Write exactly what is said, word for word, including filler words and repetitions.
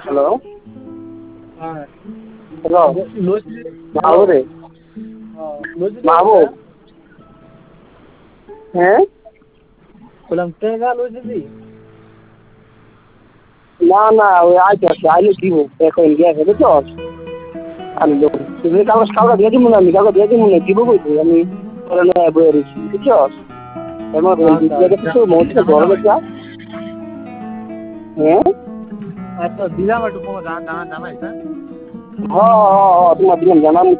hello হ্যাঁ hello লইছি মাহবুব রে হ্যাঁ লইছি মাহবুব হ্যাঁ বললাম টেকা লইছি দি না না ওই আইতেছে আইলে দিব এখন গিয়েছে বুঝছো আমি দেবো তুমি কাগজ কাগজ দিয়ে দিব না আমি কাগজ দিয়ে দিব না দিব বলছি আমি পরে নয় বয়ে রয়েছি বুঝছো এমন কিছু মধ্যে বড় বেচা হ্যাঁ আচ্ছা দিলাম একটু কোনো জানা জানা জানাইছে হ্যাঁ হ্যাঁ হ্যাঁ তোমার দিলাম জানাম